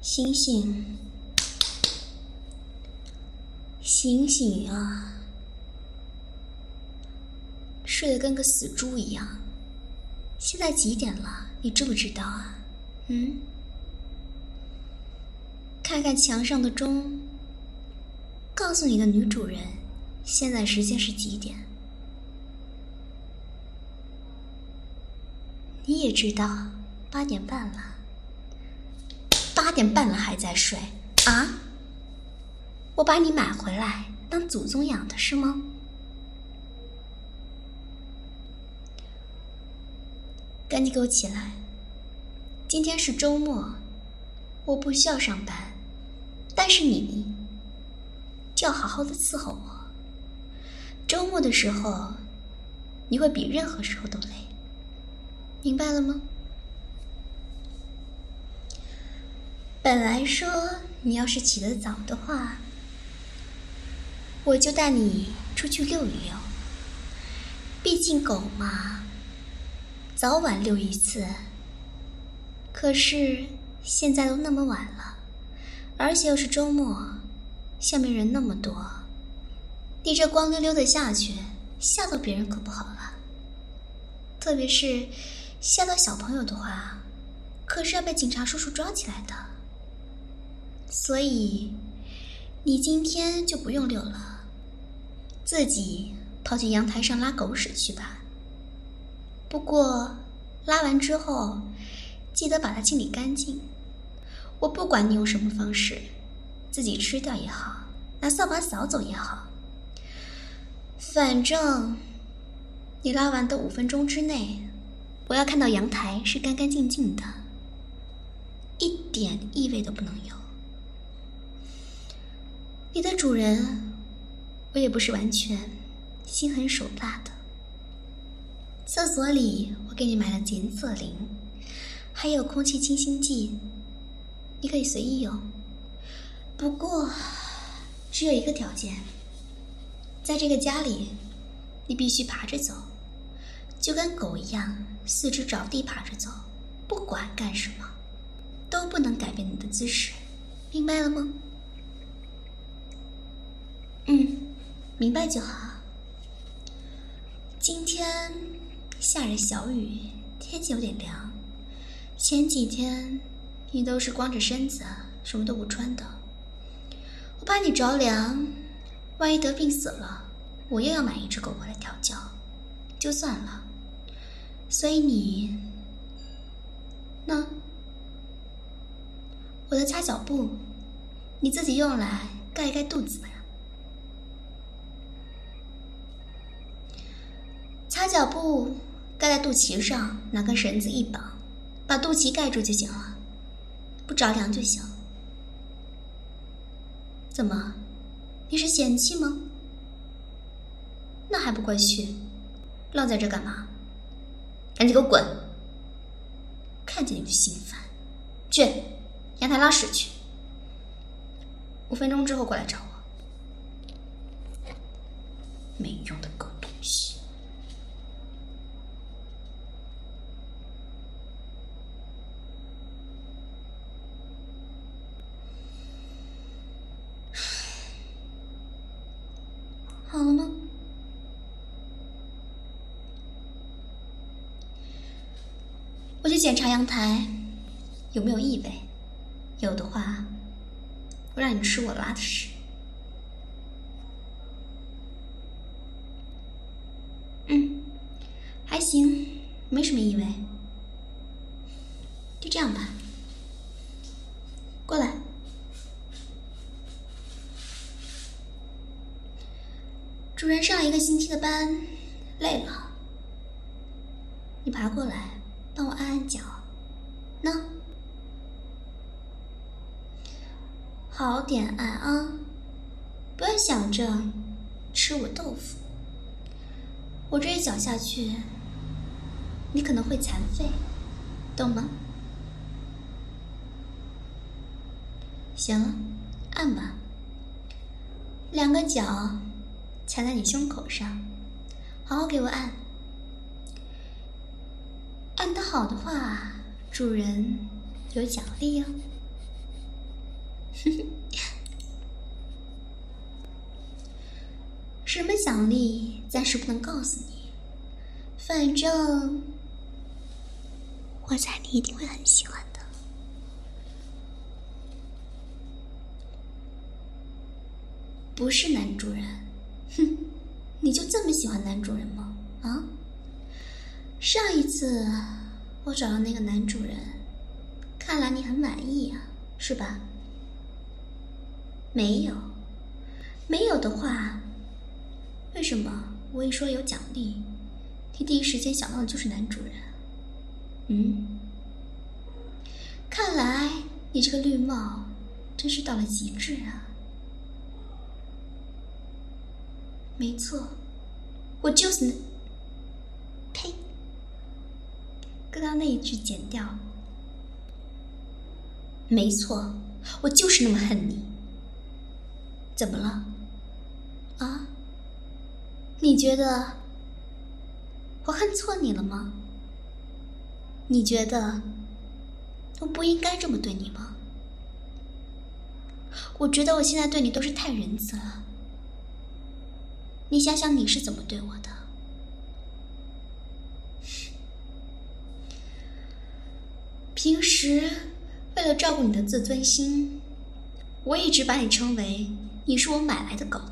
醒醒，醒醒啊！睡得跟个死猪一样。现在几点了？你知不知道啊？看看墙上的钟，告诉你的女主人，现在时间是几点？你也知道，8点半了。8点半了还在睡啊？我把你买回来当祖宗养的是吗？赶紧给我起来！今天是周末，我不需要上班，但是你就要好好的伺候我。周末的时候，你会比任何时候都累，明白了吗？本来说你要是起得早的话，我就带你出去溜一溜，毕竟狗嘛，早晚溜一次。可是现在都那么晚了，而且又是周末，下面人那么多，你这光溜溜的下去，吓到别人可不好了。特别是吓到小朋友的话，可是要被警察叔叔抓起来的。所以你今天就不用溜了，自己跑去阳台上拉狗屎去吧。不过拉完之后记得把它清理干净。我不管你用什么方式，自己吃掉也好，拿扫把扫走也好，反正你拉完的5分钟之内，我要看到阳台是干干净净的，一点异味都不能有。你的主人，我也不是完全心狠手辣的。厕所里我给你买了检测灵，还有空气清新剂，你可以随意用。不过只有一个条件，在这个家里你必须爬着走，就跟狗一样4肢着地爬着走，不管干什么都不能改变你的姿势，明白了吗？明白就好。今天下着小雨，天气有点凉。前几天你都是光着身子，什么都不穿的，我怕你着凉，万一得病死了，我又要买一只狗过来调教，就算了。所以你呢？我的擦脚布你自己用来盖一盖肚子吧。擦脚布盖在肚脐上，拿根绳子一绑，把肚脐盖住就行了，不着凉就行。怎么，你是嫌弃吗？那还不快去，愣在这干嘛？赶紧给我滚！看见你就心烦。去阳台拉屎去，5分钟之后过来找我。没用的狗东西。好了吗？我去检查阳台有没有异味，有的话我让你吃我拉的屎。还行，没什么异味。就这样吧，过来。主人上1个星期的班，累了，你爬过来帮我按按脚，呢？好点按啊，不要想着吃我豆腐。我这一脚下去，你可能会残废，懂吗？行了，按吧。2个脚踩在你胸口上，好好给我按。按得好的话，主人有奖励哦。 什么奖励暂时不能告诉你，反正我猜你一定会很喜欢的。不是男主人，哼，你就这么喜欢男主人吗？啊？上一次我找到那个男主人，看来你很满意啊，是吧？没有，没有的话，为什么我一说有奖励，你第一时间想到的就是男主人？看来你这个绿帽真是到了极致啊！没错，我就是呸！刚刚那一句剪掉。没错，我就是那么恨你。怎么了？啊？你觉得我恨错你了吗？你觉得我不应该这么对你吗？我觉得我现在对你都是太仁慈了。你想想你是怎么对我的？平时为了照顾你的自尊心，我一直把你称为你是我买来的狗。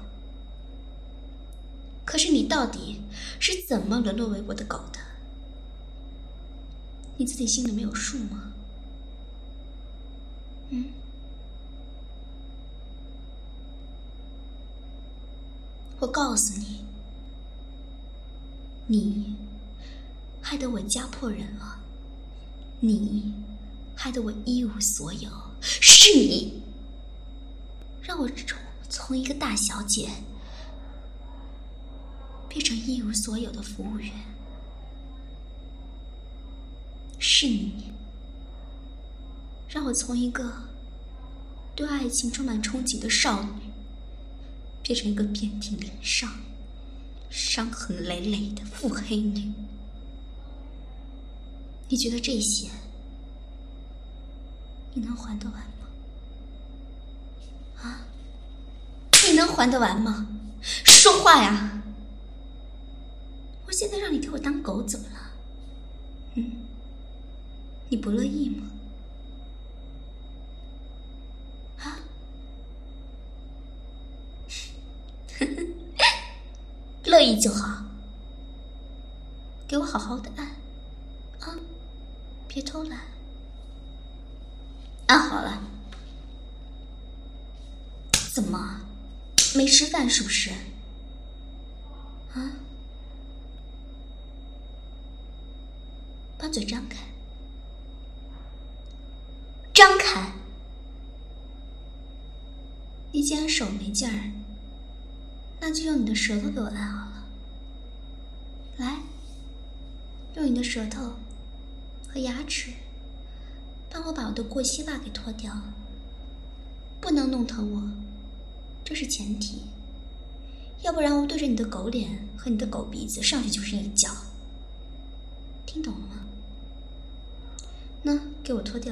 可是你到底是怎么沦落为我的狗的？你自己心里没有数吗？我告诉你，你害得我家破人亡，你害得我一无所有，是你让我从一个大小姐变成一无所有的服务员，是你让我从一个对爱情充满憧憬的少女变成一个遍体鳞伤、伤痕累累的腹黑女。你觉得这些你能还得完吗？啊？你能还得完吗？说话呀！我现在让你给我当狗怎么了？你不乐意吗？啊？乐意就好，给我好好的按啊，别偷懒。按好了。怎么没吃饭是不是？啊？把嘴张开，张开！你既然手没劲儿，那就用你的舌头给我按好了。来，用你的舌头和牙齿帮我把我的过膝袜给脱掉，不能弄疼我，这是前提，要不然我对着你的狗脸和你的狗鼻子上去就是一脚。听懂了吗？那给我脱掉。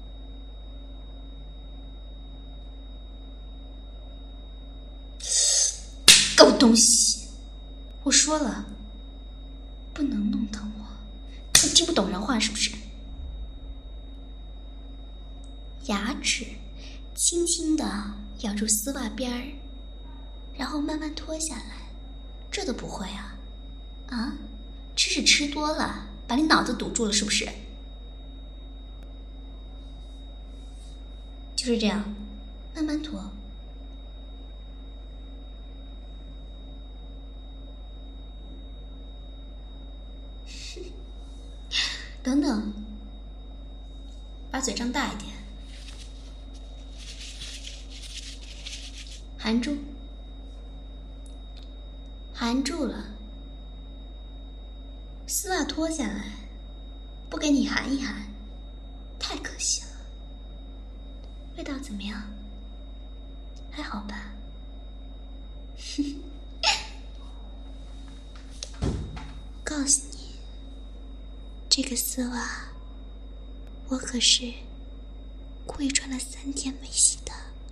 狗东西，我说了不能弄疼我，你听不懂人话是不是？牙齿轻轻地咬住丝袜边儿，然后慢慢脱下来，这都不会啊？啊？吃是吃多了，把你脑子堵住了是不是？就是这样，慢慢脱。等等，把嘴张大一点，含住，含住了。丝袜脱下来，不给你含一含，太可惜了。味道怎么样？还好吧？告诉你，这个丝袜我可是故意穿了3天没洗的，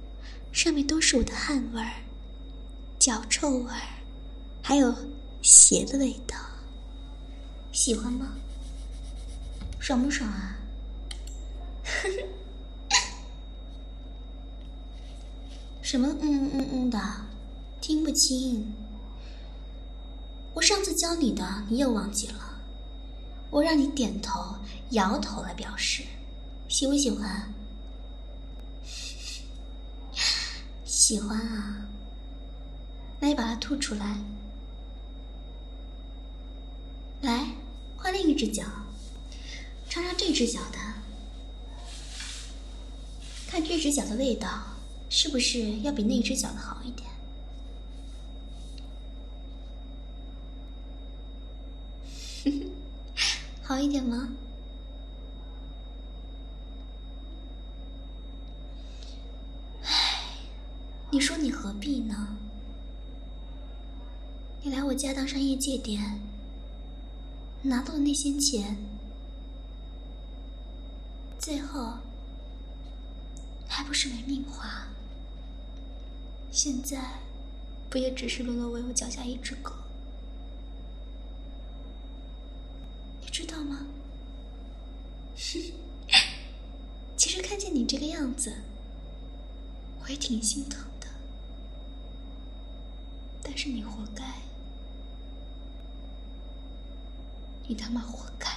上面都是我的汗味儿、脚臭味儿，还有鞋的味道。喜欢吗？爽不爽啊？什么的，听不清。我上次教你的你又忘记了，我让你点头摇头来表示喜不喜欢？喜欢啊，那你把它吐出来。来，换另一只脚，尝尝这只脚的，看这只脚的味道是不是要比那只脚的好一点？好一点吗？唉，你说你何必呢？你来我家当商业借点，拿到的那些钱，最后还不是没命花？现在不也只是沦落为我脚下一只狗？你知道吗？其实看见你这个样子，我也挺心疼的。但是你活该，你他妈活该！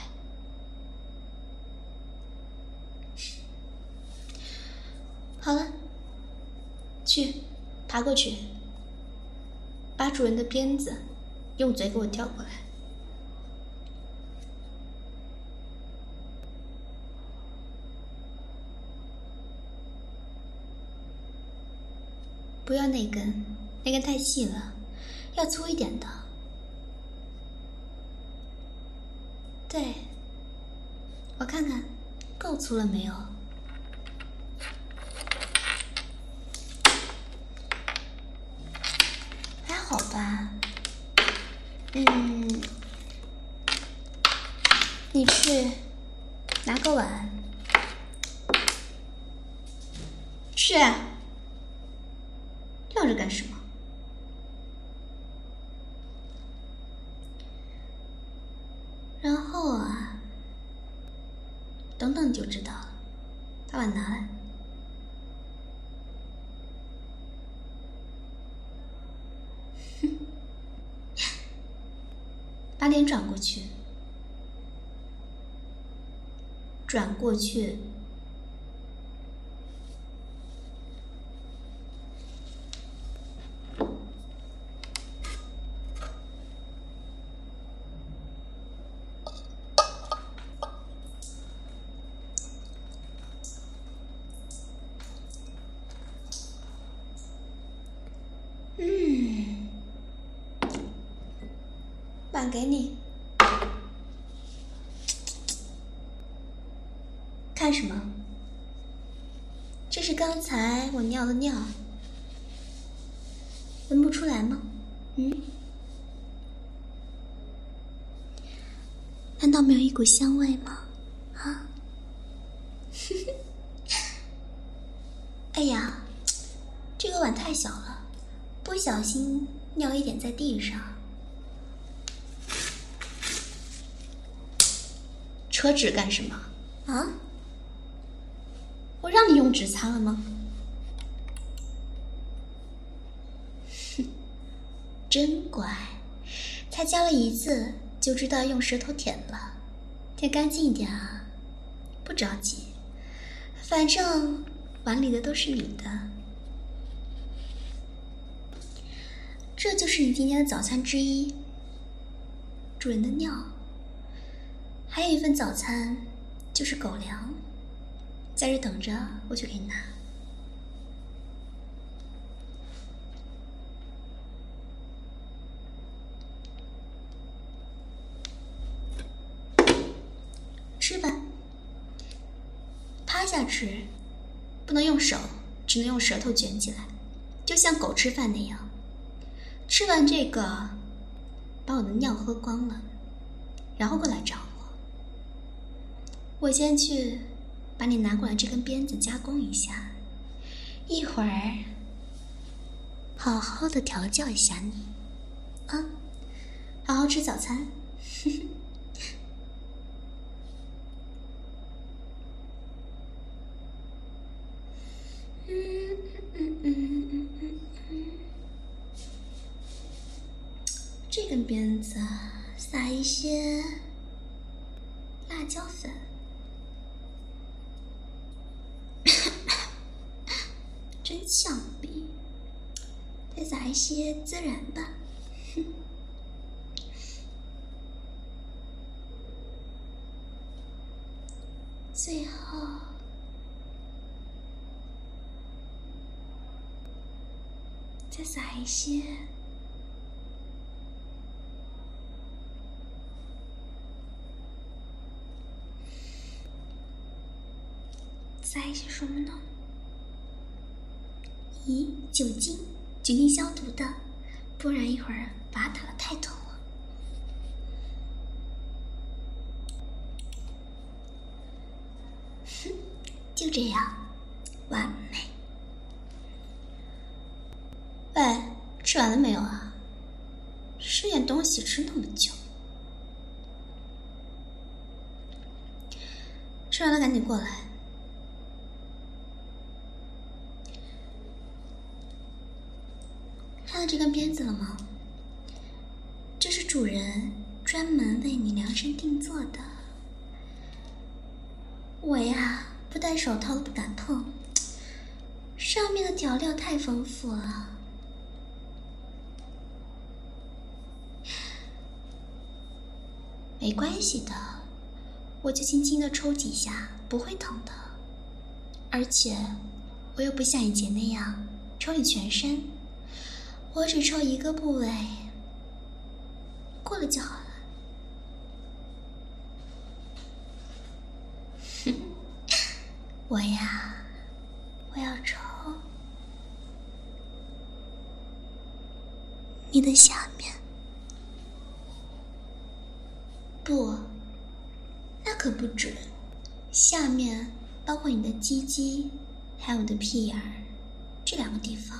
好了，去，爬过去，把主人的鞭子用嘴给我叼过来。不要那根，那根太细了，要粗一点的。对，我看看，够粗了没有？还好吧。你去拿个碗，去啊，晾着干什么？然后啊，等等你就知道了。把碗拿来。把脸转过去，转过去。碗给你。看什么？这是刚才我尿的尿，闻不出来吗？难道没有一股香味吗？啊？哎呀，这个碗太小了，不小心尿一点在地上。扯纸干什么？啊？我让你用纸擦了吗？哼，真乖，才教了一次就知道用舌头舔了，舔干净一点啊！不着急，反正碗里的都是你的。这就是你今天的早餐之一，主人的尿。还有一份早餐，就是狗粮，在这等着我去给你拿。吃吧，趴下吃，不能用手，只能用舌头卷起来，就像狗吃饭那样。吃完这个，把我的尿喝光了，然后过来找我。我先去把你拿过来这根鞭子加工一下，一会儿好好的调教一下你，啊，好好吃早餐。这根鞭子撒一些辣椒粉，真呛鼻。再撒一些孜然吧。最后再撒一些什么呢？咦，酒精消毒的，不然一会儿把它打得太痛了。就这样，完美。喂，吃完了没有啊？吃点东西吃那么久。吃完了赶紧过来。看到这根鞭子了吗？这是主人专门为你量身定做的。我呀，不戴手套都不敢碰，上面的调料太丰富了。没关系的，我就轻轻的抽几下，不会疼的。而且，我又不像以前那样抽你全身。我只抽一个部位，过了就好了。我要抽你的下面。不，那可不准。下面包括你的鸡鸡，还有你的屁眼儿，这2个地方。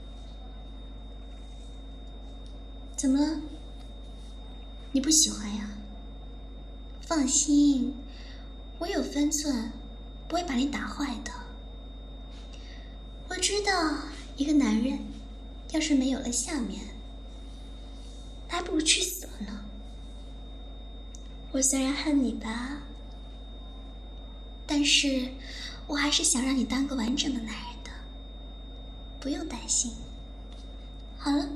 怎么了？你不喜欢呀？放心，我有分寸，不会把你打坏的。我知道一个男人要是没有了下面，还不如去死了呢。我虽然恨你吧，但是我还是想让你当个完整的男人的，不用担心。好了，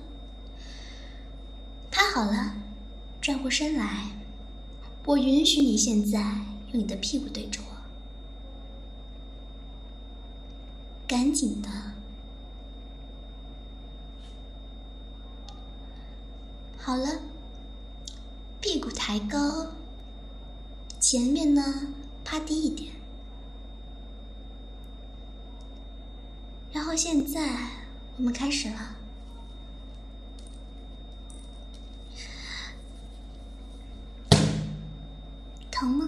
趴好了，转过身来，我允许你现在用你的屁股对着我，赶紧的。好了，屁股抬高，前面呢趴低一点，然后现在我们开始了。疼吗？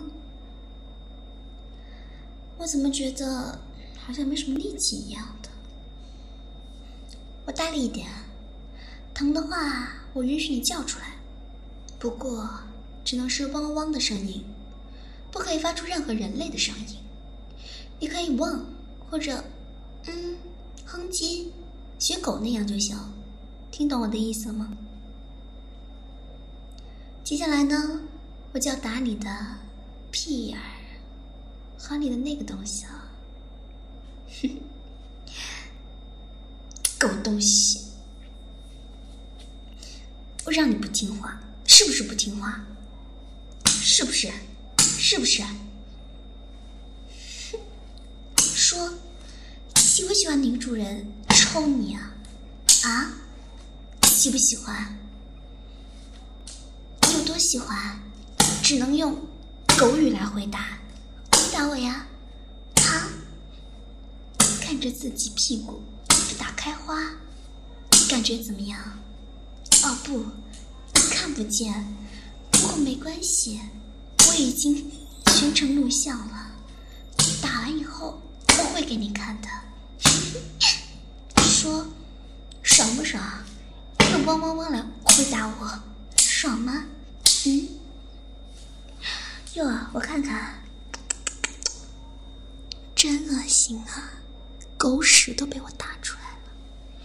我怎么觉得好像没什么力气一样的？我大力一点，疼的话我允许你叫出来，不过只能是汪汪的声音，不可以发出任何人类的声音。你可以汪或者哼唧，学狗那样就行。听懂我的意思吗？接下来呢，我就要打你的屁眼儿和你的那个东西啊。狗东西，我让你不听话，是不是不听话？是不是？是不是？说，喜不喜欢女主人抽你啊？啊？喜不喜欢？你有多喜欢？只能用狗语来回答。回答我呀！啊？看着自己屁股打开花，感觉怎么样？哦不，看不见，不过没关系，我已经全程录像了，打完以后我会给你看的。说，爽爽不爽？用汪汪汪来回答我，爽吗？哟，我看看，真恶心啊！狗屎都被我打出来了。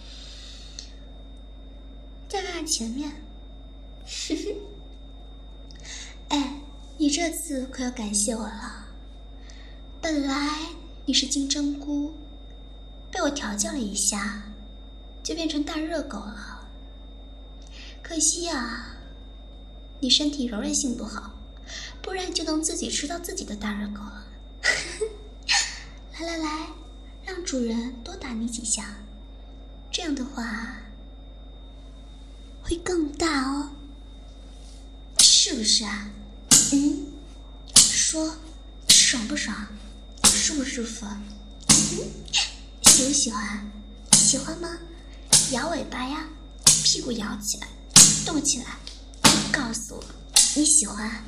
再看看前面，哎，你这次可要感谢我了。本来你是金针菇，被我调教了一下，就变成大热狗了。可惜呀，你身体柔韧性不好，不然就能自己吃到自己的大热狗了。来，让主人多打你几下，这样的话会更大哦，是不是啊？说爽不爽？舒不舒服？喜不喜欢？喜欢吗？摇尾巴呀，屁股摇起来，动起来，告诉我你喜欢。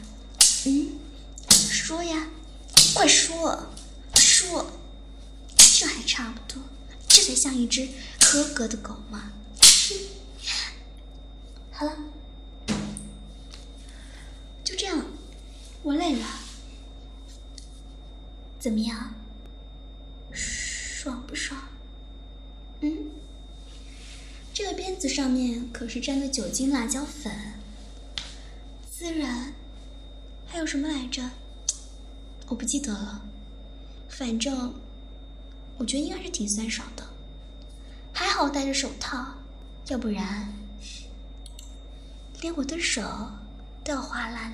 说呀，快说，这还差不多，这才像一只合格的狗嘛。好了，就这样，我累了。怎么样？爽不爽？这个鞭子上面可是沾了酒精辣椒粉，孜然，还有什么来着？我不记得了。反正我觉得应该是挺酸爽的。还好我戴着手套，要不然连我的手都要划烂了。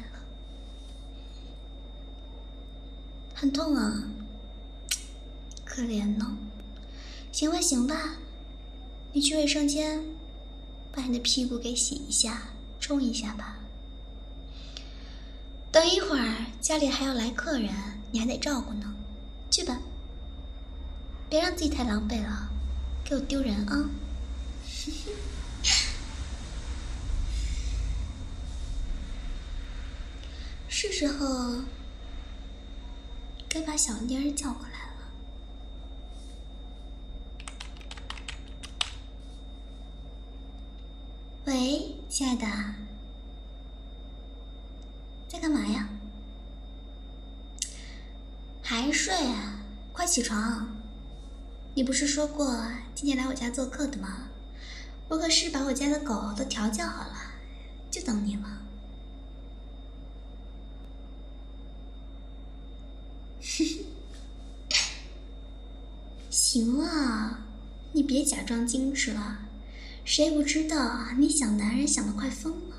很痛啊，可怜呢。行吧，你去卫生间把你的屁股给洗一下，冲一下吧。等一会儿家里还要来客人，你还得照顾呢。去吧，别让自己太狼狈了，给我丢人啊。是时候该把小妮儿叫过来了。喂，亲爱的，在干嘛呀？还睡啊？快起床！你不是说过今天来我家做客的吗？我可是把我家的狗都调教好了，就等你了。行了，你别假装矜持了，谁不知道你想男人想得快疯了。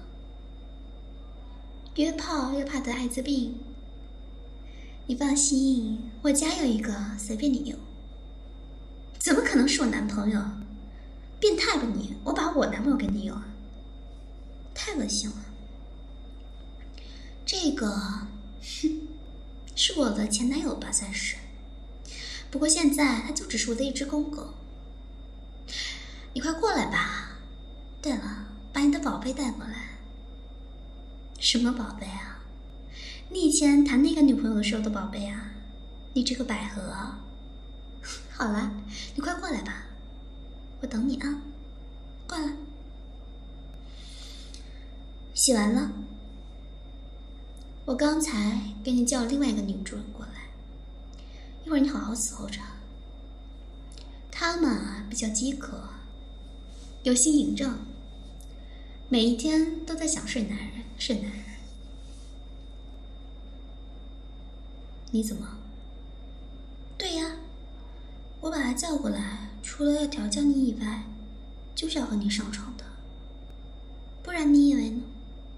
约炮又怕得艾滋病，你放心，我家有一个，随便你用。怎么可能是我男朋友？变态吧你！我把我男朋友给你用，太恶心了。这个是我的前男友吧，算是。不过现在他就只是我的一只公狗。你快过来吧。对了，把你的宝贝带过来。什么宝贝啊？你以前谈那个女朋友的时候的宝贝啊？你这个百合。好了，你快过来吧，我等你啊。过来。洗完了。我刚才给你叫另外一个女主人过来，一会儿你好好伺候着。她嘛比较饥渴，有心瘾症，每一天都在想睡男人。你怎么？对呀，我把她叫过来，除了要调教你以外，就是要和你上床的。不然你以为呢？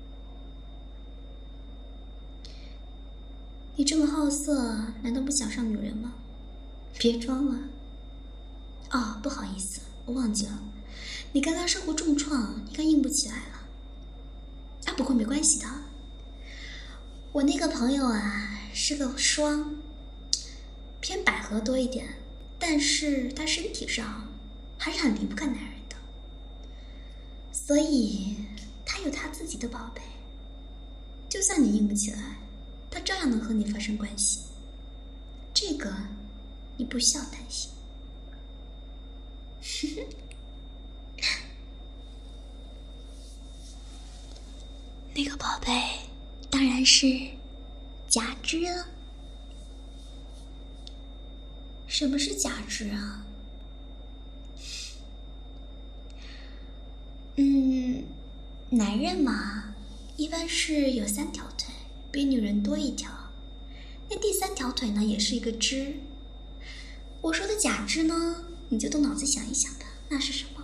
你这么好色，难道不想上女人吗？别装了。哦，不好意思，我忘记了，你刚刚受过重创，应该硬不起来了。啊，不过没关系的。我那个朋友啊，是个双，偏百合多一点，但是他身体上还是很离不开男人的，所以他有他自己的宝贝。就算你硬不起来，他照样能和你发生关系，这个你不需要担心。 那个宝贝当然是假肢了。什么是假肢啊？男人嘛，一般是有3条腿，比女人多1条。那第3条腿呢，也是一个肢。我说的假肢呢，你就动脑子想一想吧，那是什么？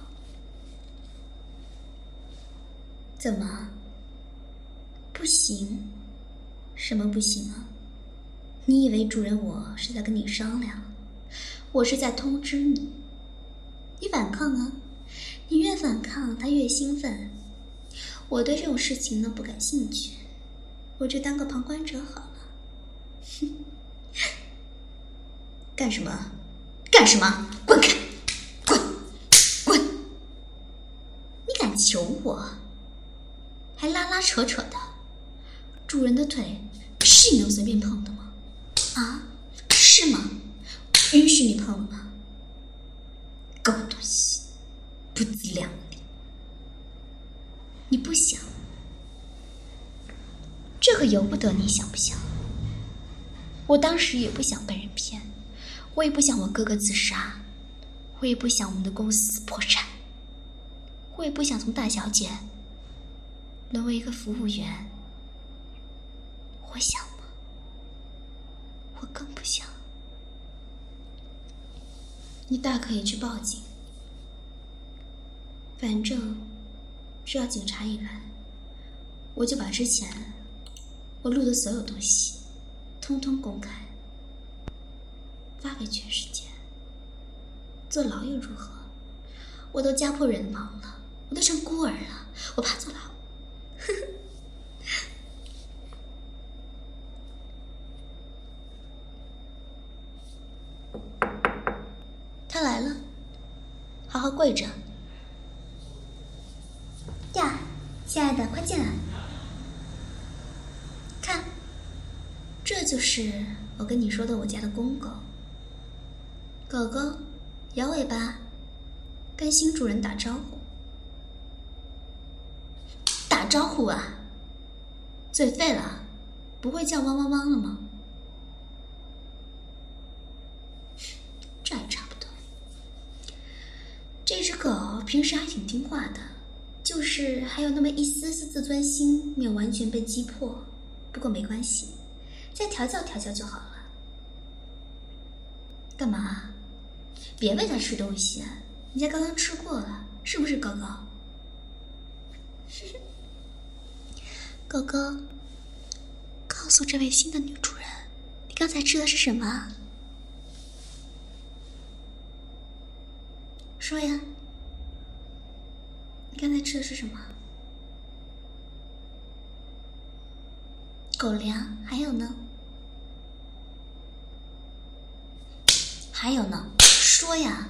怎么？不行？什么不行啊？你以为主人我是在跟你商量？我是在通知你，你反抗啊！你越反抗，他越兴奋。我对这种事情呢不感兴趣，我就当个旁观者好了。干什么？干什么？滚开！滚！滚！你敢求我？还拉拉扯扯的，主人的腿是你能随便碰的吗？啊？是吗？允许你碰了吗？狗东西，不自量力！你不想，这可由不得你，想不想？我当时也不想被人骗，我也不想我哥哥自杀，我也不想我们的公司破产，我也不想从大小姐沦为一个服务员。我想吗？我更不想。你大可以去报警，反正只要警察一来，我就把之前我录的所有东西通通公开，发给全世界。坐牢又如何？我都家破人亡了，我都成孤儿了，我怕坐牢。他来了，好好跪着。呀，亲爱的，快进来。看，这就是我跟你说的我家的公狗。狗狗摇尾巴，跟新主人打招呼。打招呼啊？嘴废了？不会叫汪汪汪了吗？这还差不多。这只狗平时还挺听话的，就是还有那么一丝丝自尊心没有完全被击破。不过没关系，再调教调教就好了。干嘛？别喂它吃东西，人家刚刚吃过了，是不是狗狗？狗狗，告诉这位新的女主人，你刚才吃的是什么？说呀，你刚才吃的是什么？狗粮，还有呢？还有呢？说呀！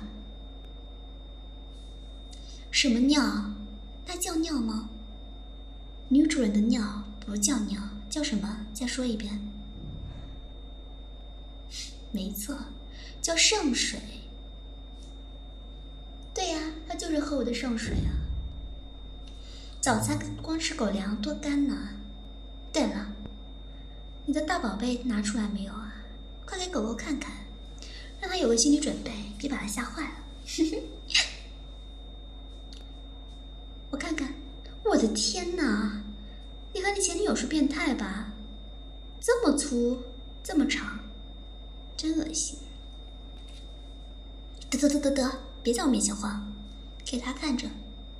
什么尿？那叫尿吗？女主人的尿不叫尿，叫什么？再说一遍。没错，叫圣水。对呀，它就是喝我的圣水啊。早餐光吃狗粮多干呐。对了，你的大宝贝拿出来没有啊？快给狗狗看看，让它有个心理准备，别把它吓坏了。我看看，我的天哪！你和你前女友是变态吧？这么粗，这么长，真恶心！得，别在我面前晃，给他看着。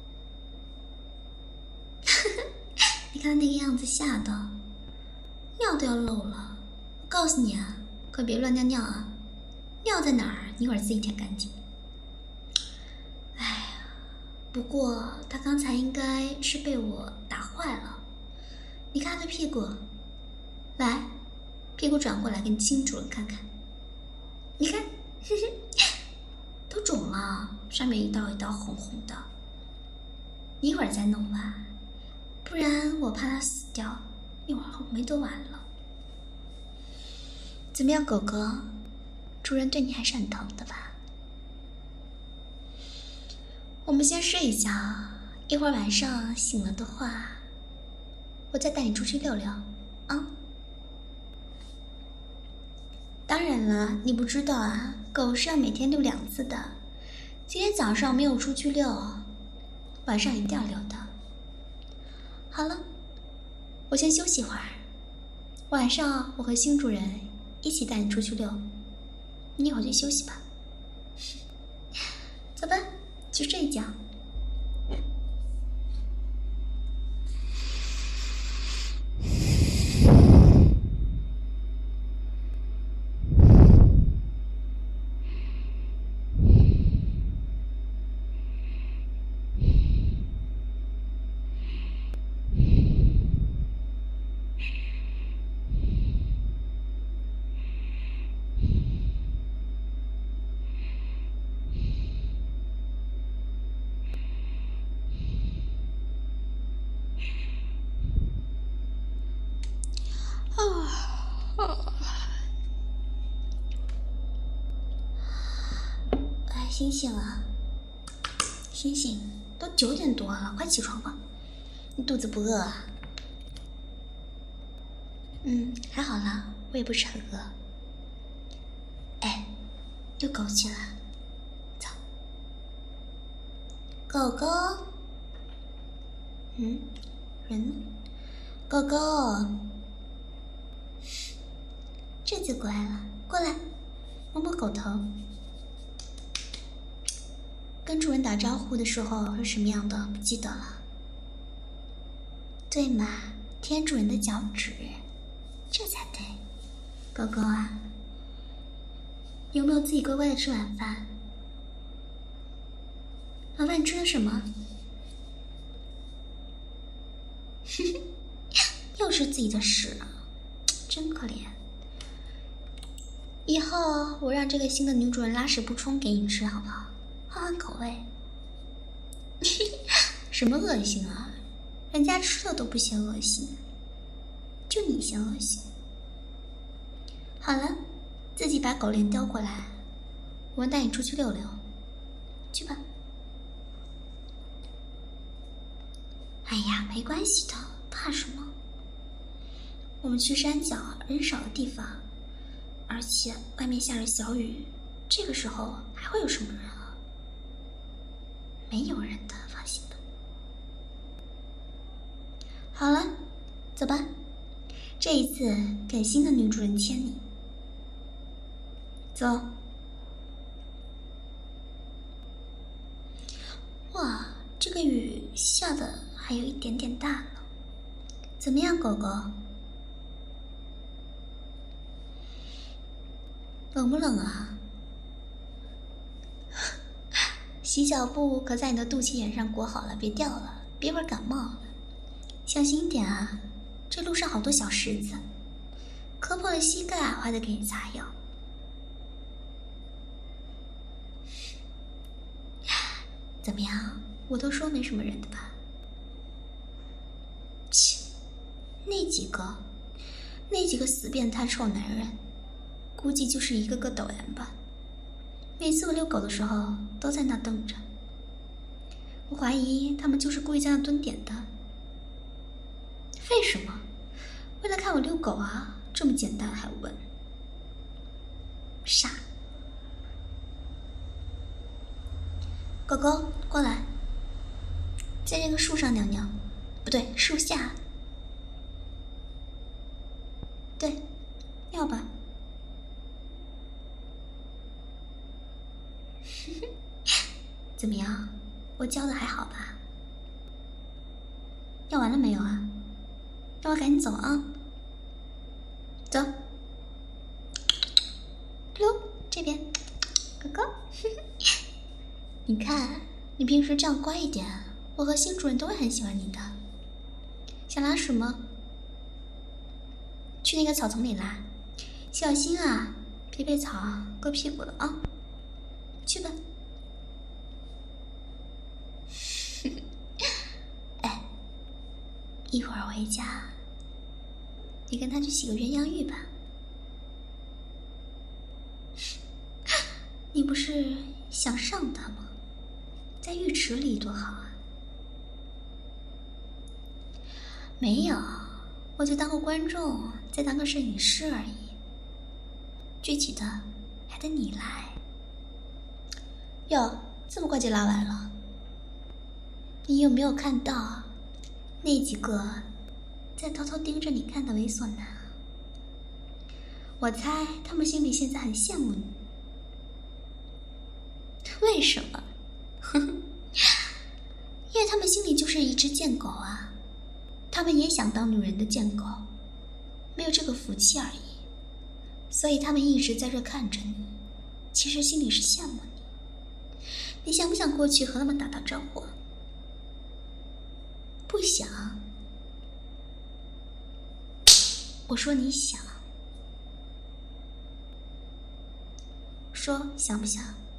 你看那个样子，吓的尿都要漏了。我告诉你啊，可别乱尿尿啊！尿在哪儿，你一会儿自己舔干净。哎呀，不过他刚才应该是被我打坏了。你看他的屁股，来，屁股转过来给你新主人看看。你看，都肿了，上面一道一道红红的。你一会儿再弄吧，不然我怕它死掉，一会儿后没多晚了。怎么样，狗狗？主人对你还是很疼的吧？我们先睡一觉，一会儿晚上醒了的话， 我再带你出去溜溜啊。当然了，你不知道啊，狗是要每天遛2次的。今天早上没有出去遛，晚上一定要遛的。好了，我先休息会儿，晚上我和新主人一起带你出去遛，你一会儿去休息吧。走吧，去睡一觉。醒醒了，醒醒，都9点多了，快起床吧。你肚子不饿啊？还好啦，我也不是很饿。哎，遛狗去了，走。狗狗，人呢？狗狗，这就乖了，过来，摸摸狗头。跟主人打招呼的时候是什么样的？不记得了。对嘛，舔主人的脚趾，这才对。狗狗啊，有没有自己乖乖的吃晚饭？晚饭你吃的什么？又是自己的屎，真可怜。以后我让这个新的女主人拉屎不冲给你吃，好不好？换换口味。什么恶心啊？人家吃了都不嫌恶心，就你嫌恶心。好了，自己把狗链叼过来，我们带你出去溜溜，去吧。哎呀，没关系的，怕什么？我们去山脚人少的地方，而且外面下着小雨，这个时候还会有什么人啊？没有人的，放心吧。好了，走吧。这一次给新的女主人牵你。走。哇，这个雨下的还有一点点大了。怎么样，狗狗？冷不冷啊？洗脚布可在你的肚脐眼上裹好了，别掉了，别会儿感冒了。小心一点啊，这路上好多小石子，磕破了膝盖我还得给你擦药。怎么样？我都说没什么人的吧？切，那几个死变态臭男人，估计就是一个个抖 M 吧。每次我遛狗的时候都在那瞪着，我怀疑他们就是故意在那蹲点的。为什么？为了看我遛狗啊，这么简单还问？傻。狗狗，过来，在这个树上尿尿，不对，树下。对，尿吧。怎么样？我教的还好吧？尿完了没有啊？让我赶紧走啊！走。溜，这边，狗狗。你看，你平时这样乖一点，我和新主人都会很喜欢你的。想拉屎吗？去那个草丛里拉，小心啊，别被草割屁股了啊！去吧。哎，一会儿回家，你跟他去洗个鸳鸯浴吧。你不是想上他吗？在浴池里多好啊！没有， 我就当个观众，再当个摄影师而已。具体的还得你来。哟，这么快就拉完了？你有没有看到那几个在偷偷盯着你看的猥琐男？我猜他们心里现在很羡慕你。为什么？因为他们心里就是一只贱狗啊，他们也想当女人的贱狗，没有这个福气而已。所以他们一直在这看着你，其实心里是羡慕你。你想不想过去和他们打打招呼？不想。我说你想。说想不想？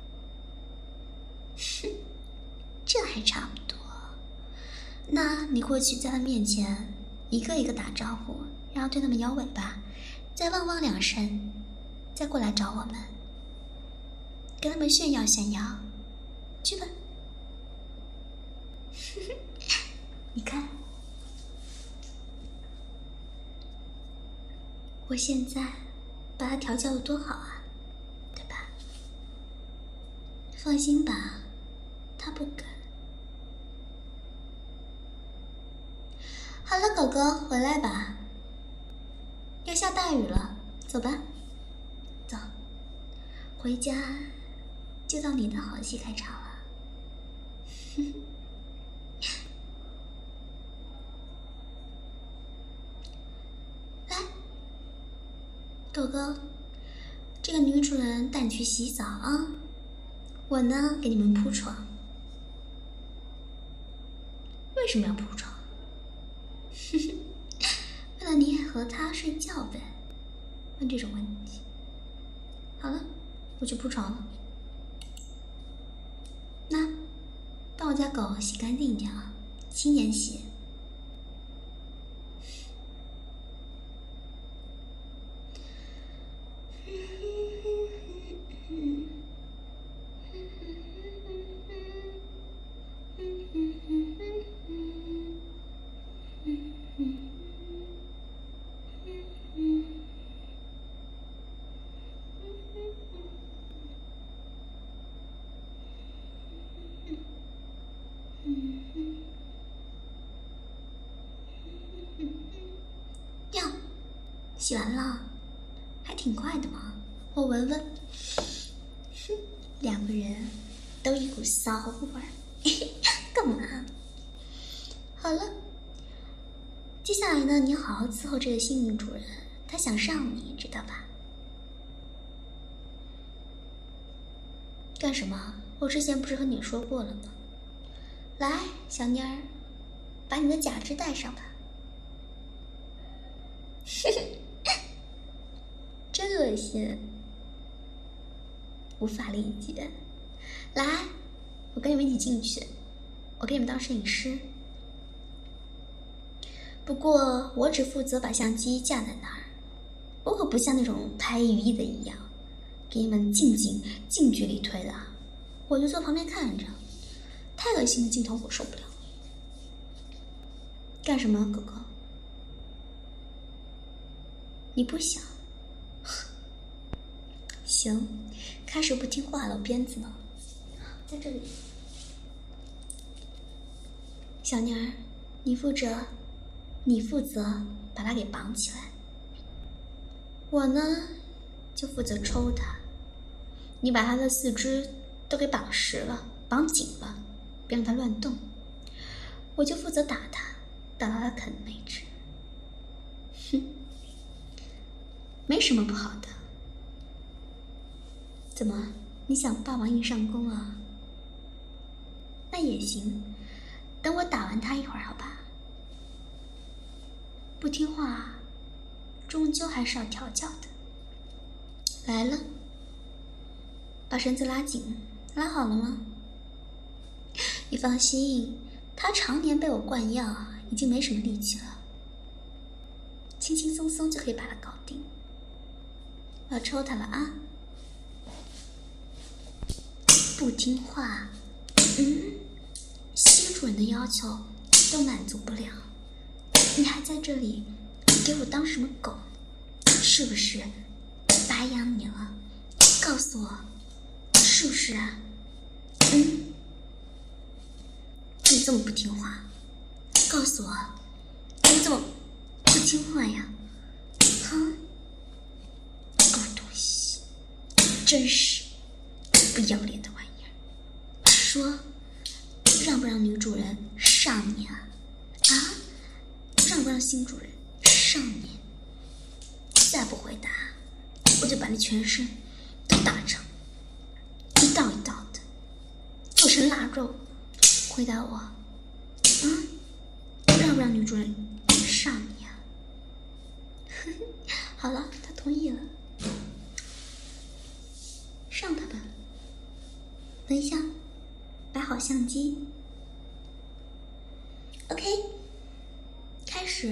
哼，这还差不多。那你过去在他面前一个一个打招呼，然后对他们摇尾巴，再汪汪2声，再过来找我们，跟他们炫耀炫耀，去吧。你看，我现在把他调教的多好啊，对吧？放心吧，他不敢。好了，狗狗，回来吧。要下大雨了，走吧。走，回家就到你的好戏开场了。来，狗狗，这个女主人带你去洗澡啊，我呢给你们铺床。为什么要铺床？为了你和他睡觉呗，问这种问题。好了，我去铺床了。那帮我家狗洗干净一点啊，轻点洗。哟，洗完了，还挺快的嘛。我闻闻，两个人都一股骚味儿，干嘛？好了，接下来呢，你好好伺候这个新女主人，她想上你，知道吧？干什么？我之前不是和你说过了吗？来，小妮儿，把你的假肢戴上吧。真恶心，无法理解。来，我跟你们一起进去，我给你们当摄影师。不过我只负责把相机架在那儿，我可不像那种拍语义的一样，给你们近距离推的。我就坐旁边看着，太恶心的镜头我受不了。干什么，狗狗？你不想？行，开始不听话了，鞭子呢？在这里。小妮儿，你负责把它给绑起来，我呢就负责抽它。你把它的四肢都给绑实了，绑紧了，别让它乱动。我就负责打它，打到它啃为止。哼，没什么不好的。怎么，你想霸王硬上弓啊？那也行，等我打完他一会儿，好吧？不听话，终究还是要调教的。来了，把绳子拉紧，拉好了吗？你放心，他常年被我灌药，已经没什么力气了，轻轻松松就可以把它搞定。我要抽他了啊！不听话，新主人的要求都满足不了，你还在这里给我当什么狗？是不是白养你了？告诉我，是不是啊？你这么不听话，告诉我，你怎么不听话呀？狗东西，真是不要脸的玩意儿！说，让不让女主人上你啊？让不让新主人上你？再不回答，我就把你全身都打成一道一道的，做成腊肉。回答我，让不让女主人上你啊？好了，他同意了，上他吧。等一下，摆好相机。OK， 开始。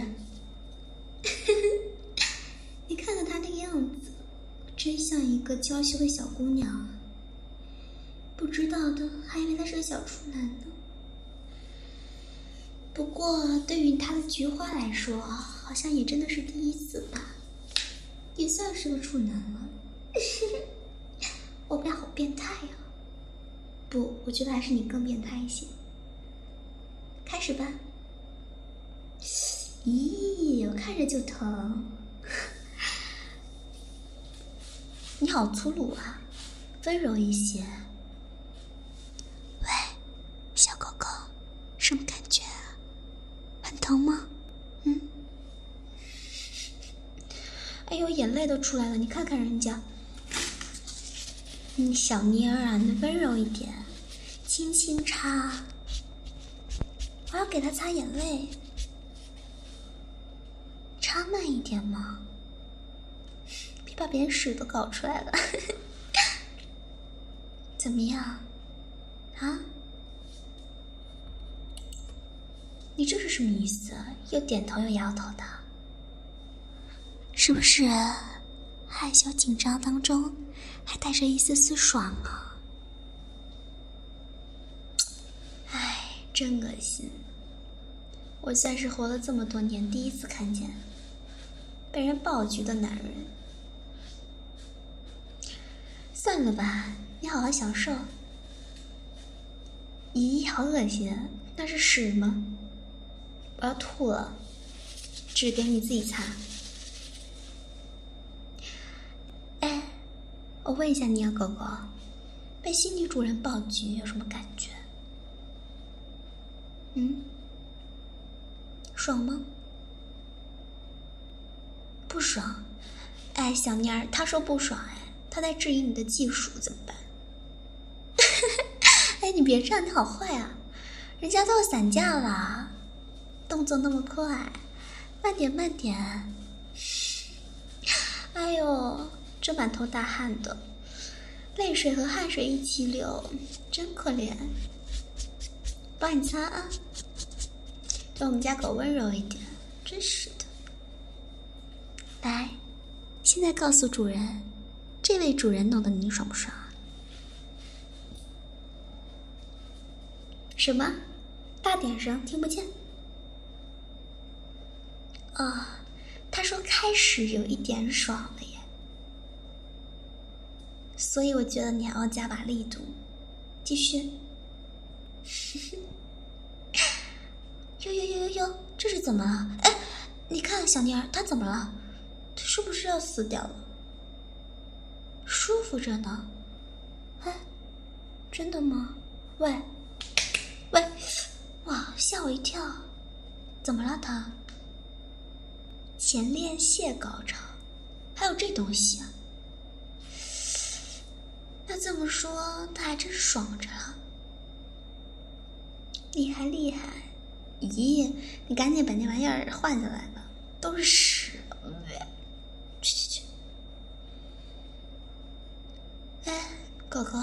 你看看她那个样子，真像一个娇羞的小姑娘啊！不知道的还以为她是个小处男呢。不过对于她的菊花来说，好像也真的是第一次吧，也算是个处男了。我们俩好变态呀！不，我觉得还是你更变态一些。开始吧。咦，我看着就疼。你好粗鲁啊，温柔一些。喂，小狗狗，什么感觉啊？很疼吗？哎呦，眼泪都出来了，你看看人家。小妮儿啊，你温柔一点，轻轻擦。我要给他擦眼泪，擦慢一点嘛，别把别人屎都搞出来了。怎么样啊？你这是什么意思啊？又点头又摇头的，是不是害羞紧张当中还带着一丝丝爽啊？唉，真恶心！我算是活了这么多年第一次看见被人爆菊的男人。算了吧，你好好享受。咦，好恶心啊！那是屎吗？我要吐了，只给你自己擦。哎，我问一下你啊，狗狗，被新女主人爆菊有什么感觉？爽吗？不爽。哎，小妮儿，他说不爽，哎，他在质疑你的技术，怎么办？哎，你别这样，你好坏啊！人家都散架了，动作那么快，慢点慢点。哎呦，这满头大汗的，泪水和汗水一起流，真可怜。帮你擦啊，对我们家狗温柔一点，真是的。来，现在告诉主人，这位主人弄得你爽不爽啊？什么？大点声，听不见。他说开始有一点爽了耶，所以我觉得你还要加把力度，继续。哟，这是怎么了？哎，你看小妮儿，她怎么了？她是不是要死掉了？舒服着呢。哎，真的吗？喂，哇，吓我一跳！怎么了她？前列腺高潮，还有这东西啊？那这么说，她还真爽着了。厉害！咦，你赶紧把那玩意儿换下来吧，都是屎！去！哎，狗狗，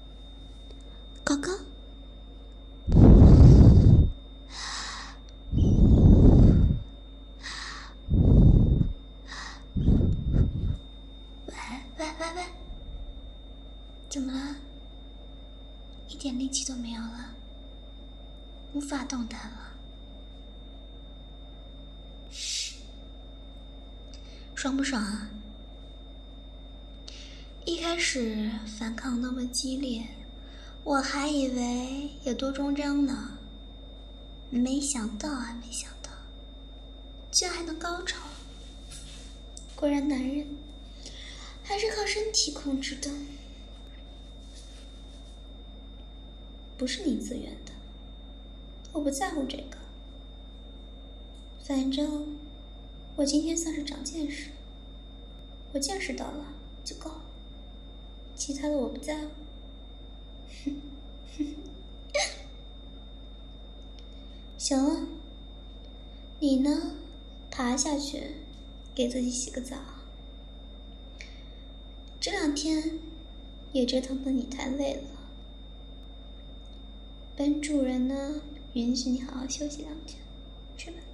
喂，怎么了？一点力气都没有了，无法动弹了。 爽不爽啊？一开始反抗那么激烈，我还以为有多忠贞呢，没想到，居然还能高潮。果然男人还是靠身体控制的，不是你自愿的，我不在乎这个。反正我今天算是长见识，我见识到了就够了，其他的我不在乎。行了，你呢？爬下去，给自己洗个澡。这2天也折腾得你太累了，本主人呢，允许你好好休息2天，去吧。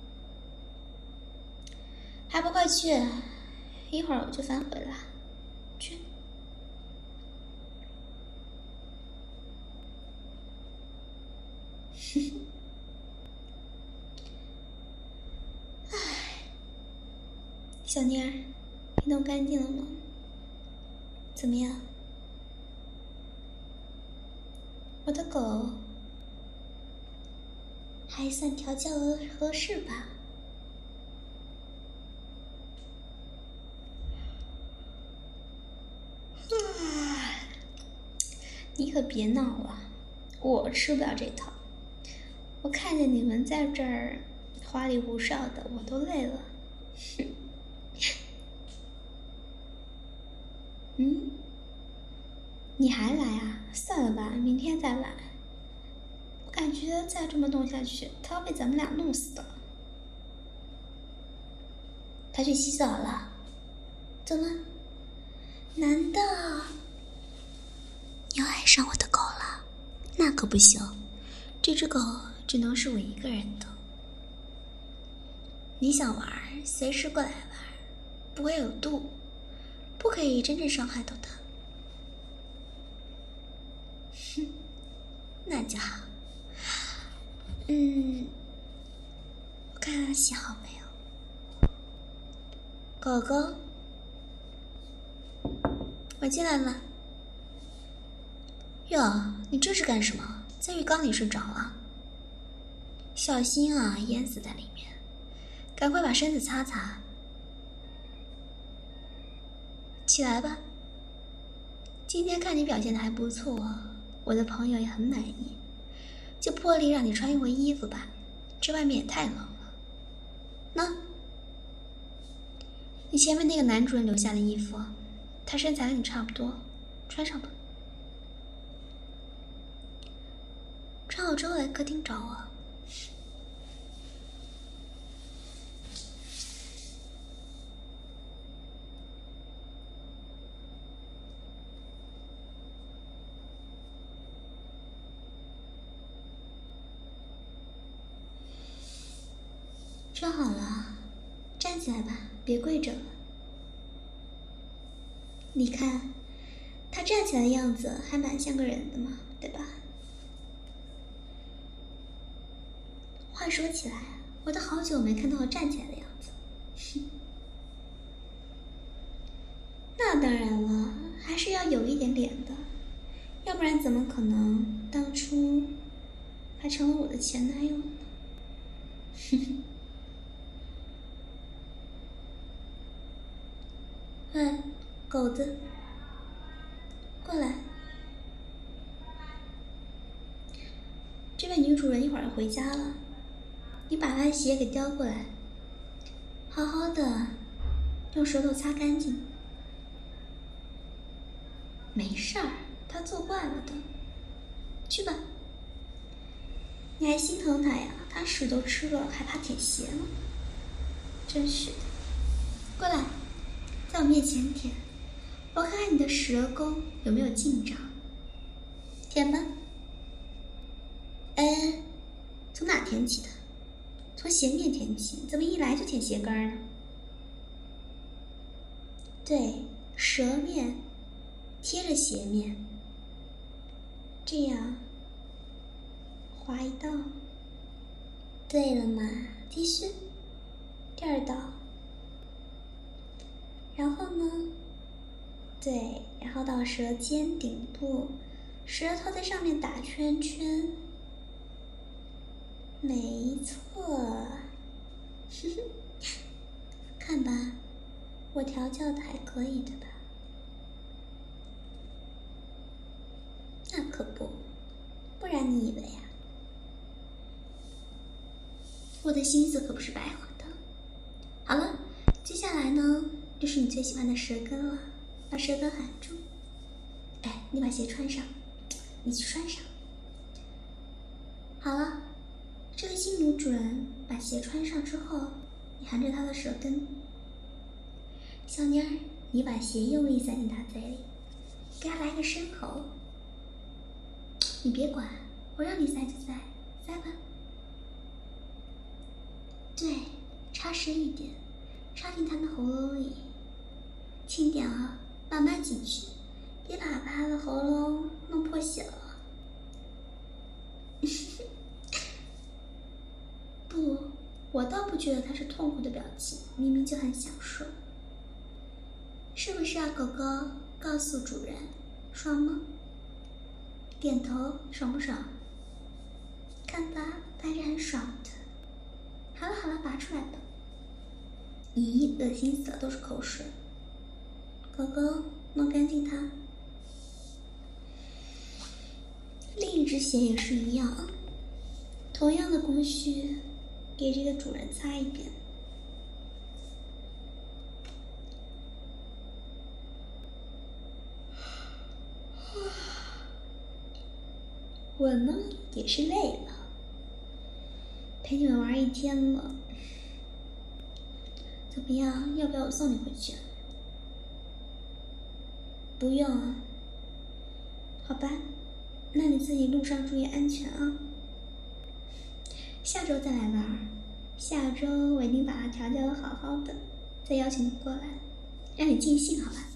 还不快去，一会儿我就返回了，去。小妮儿，你弄干净了吗？怎么样？我的狗还算调教合适吧？你可别闹了，我吃不了这套。我看见你们在这儿花里胡哨的，我都累了。你还来啊？算了吧，明天再来。我感觉再这么弄下去，他要被咱们俩弄死的。他去洗澡了？怎么？难道你要爱上我的狗了？那可不行，这只狗只能是我一个人的。你想玩，随时过来玩，不会有度，不可以真正伤害到它。哼，那就好。我看它洗好没有？狗狗，我进来了。哟，你这是干什么？在浴缸里睡着了？小心啊，淹死在里面。赶快把身子擦擦。起来吧。今天看你表现得还不错，我的朋友也很满意，就破例让你穿一回衣服吧，这外面也太冷了。那，你前面那个男主人留下的衣服，他身材跟你差不多，穿上吧。穿好之后来客厅找我。穿好了，站起来吧，别跪着了。你看，他站起来的样子还蛮像个人的嘛，对吧？话说起来，我都好久没看到我站起来的样子。那当然了，还是要有一点脸的，要不然怎么可能当初还成了我的前男友呢？喂，狗子，过来。这位女主人一会儿要回家了，你把她的鞋给叼过来，好好的用舌头擦干净。没事儿，她做惯了的。去吧。你还心疼她呀？她屎都吃了，还怕舔鞋呢？真是的。过来，在我面前舔，我看看你的舌功有没有进展。舔吧。哎，从哪舔起的？从鞋面舔起，怎么一来就舔鞋跟呢？对，舌面贴着鞋面，这样划一道。对了嘛，继续。第2道， 然后呢？对，然后到舌尖顶部，舌头在上面打圈圈。没错，看吧，我调教的还可以，对吧？那可不，不然你以为呀？我的心思可不是白花的。好了，接下来呢，就是你最喜欢的舌根了，把舌根含住。哎，你把鞋穿上，你去穿上。好了，这位新女主人把鞋穿上之后，你含着她的舌根。小妮儿，你把鞋用力塞进她嘴里，给她来个深喉。你别管，我让你塞就塞，塞吧。对，插深一点，插进她的喉咙里，轻点啊，慢慢进去，别把她的喉咙弄破血了。不，我倒不觉得他是痛苦的表情，明明就很享受。是不是啊，狗狗？告诉主人，爽吗？点头，爽不爽？看吧，还是很爽的。好了好了，拔出来吧。咦，恶心死了，都是口水。狗狗，弄干净它。另一只鞋也是一样，同样的工序。给这个主人擦一遍。我呢也是累了，陪你们玩一天了。怎么样？要不要我送你回去？不用啊。好吧，那你自己路上注意安全啊。下周再来玩，下周我一定把它调教的好好的，再邀请你过来，让你尽兴，好吧？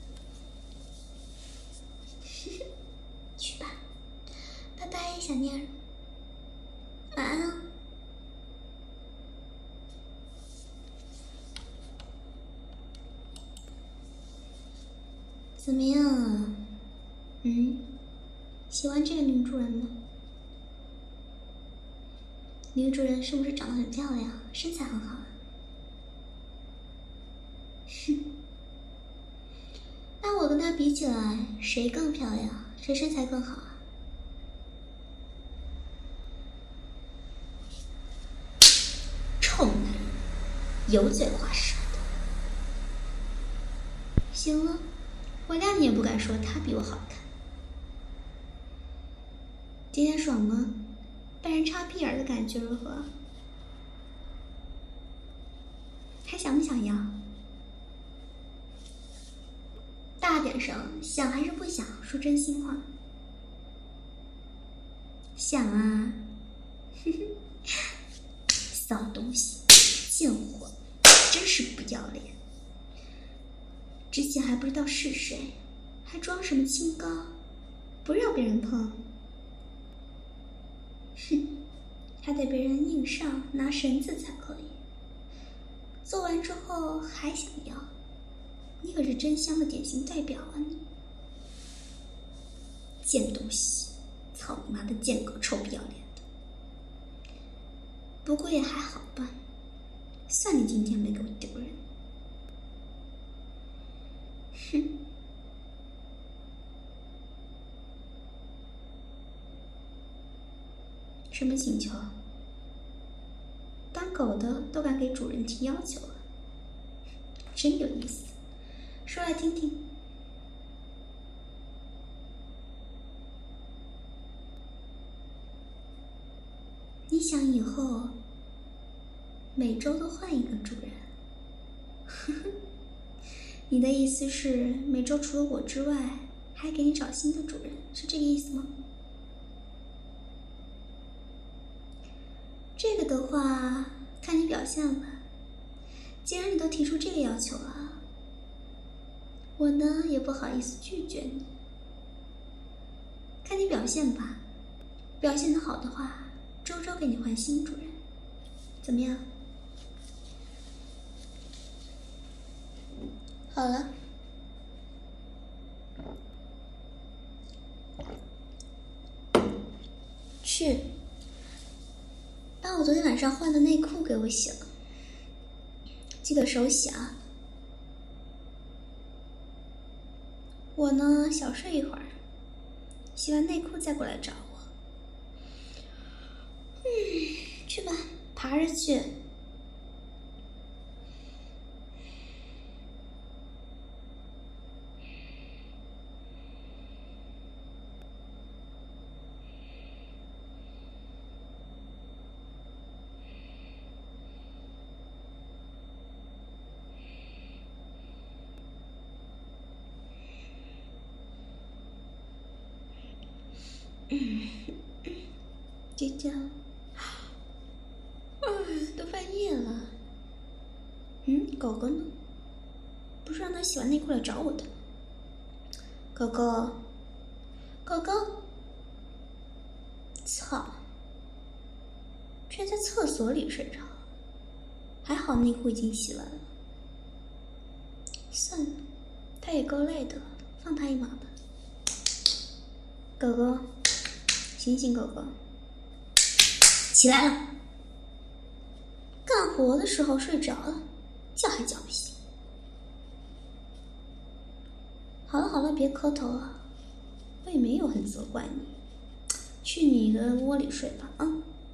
去吧，拜拜，小妮儿，晚安哦。怎么样啊？喜欢这个女主人吗？女主人是不是长得很漂亮，身材很好啊？哼，那我跟她比起来，谁更漂亮？谁身材更好啊？臭男人，油嘴滑舌的。行了，我谅你也不敢说她比我好看。今天爽吗？被人插屁眼的感觉如何？还想不想要？大点声，想还是不想？说真心话。想啊！哼哼，骚东西，贱货，真是不要脸！之前还不知道是谁，还装什么清高，不让别人碰。哼，还得被人硬上，拿绳子才可以。做完之后还想要，你可是真香的典型代表啊你！贱东西，操你妈的贱狗，臭不要脸的！不过也还好吧，算你今天没给我丢人。哼！什么请求？当狗的都敢给主人提要求啊，真有意思，说来听听。你想以后每周都换一个主人？呵呵，你的意思是每周除了我之外，还给你找新的主人，是这个意思吗？这个的话，看你表现了。既然你都提出这个要求了，我呢也不好意思拒绝你。看你表现吧，表现得好的话，周周给你换新主人，怎么样？ 好了，去把我昨天晚上换的内裤给我洗了，记得手洗啊。我呢，小睡一会儿，洗完内裤再过来找我。去吧，爬着去。姐姐，都半夜了。狗狗呢？不是让他洗完内裤来找我的。狗狗，狗狗，操！居然在厕所里睡着了，还好内裤已经洗完了。算了，他也够累的了，放他一马吧。狗狗，醒醒，狗狗，起来了！干活的时候睡着了，叫还叫不醒。好了好了，别磕头了，我也没有很责怪你，去你的窝里睡吧啊。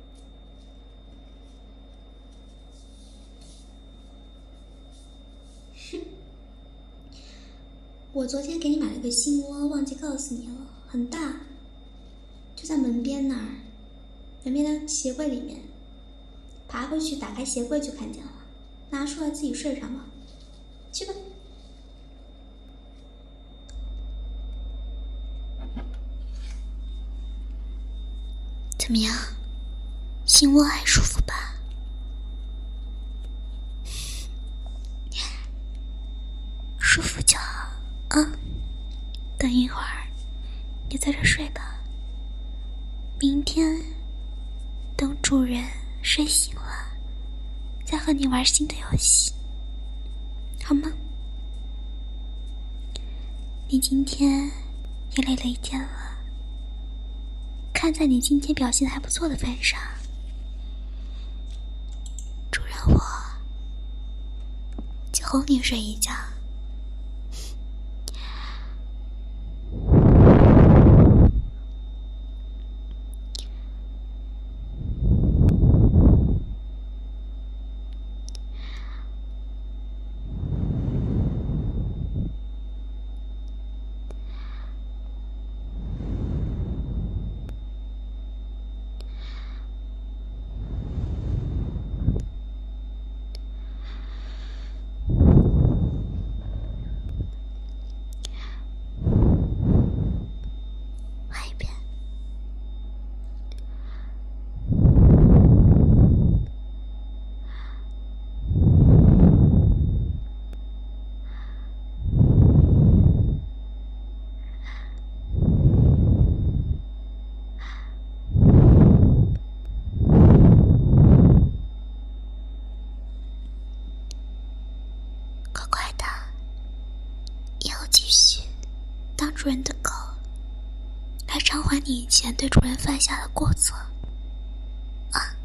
我昨天给你买了个新窝，忘记告诉你了，很大，就在门边那儿，门边的鞋柜里面。爬回去，打开鞋柜就看见了，拿出来自己睡上吧，去吧。怎么样，新窝还舒服吧？舒服就好啊。等一会儿，你在这睡吧。明天，等主人睡醒了，再和你玩新的游戏，好吗？你今天也累了一天了，看在你今天表现还不错的份上，主人我就哄你睡一觉。主人的狗，来偿还你以前对主人犯下的过错啊！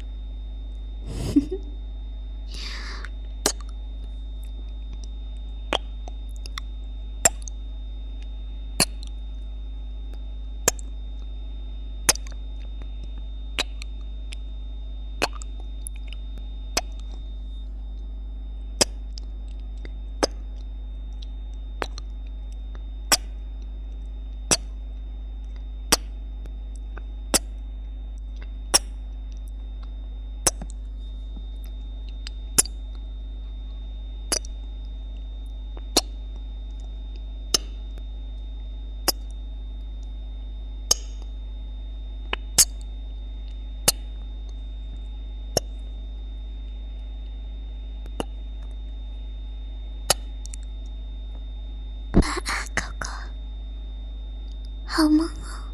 晚安，狗狗，好梦哦。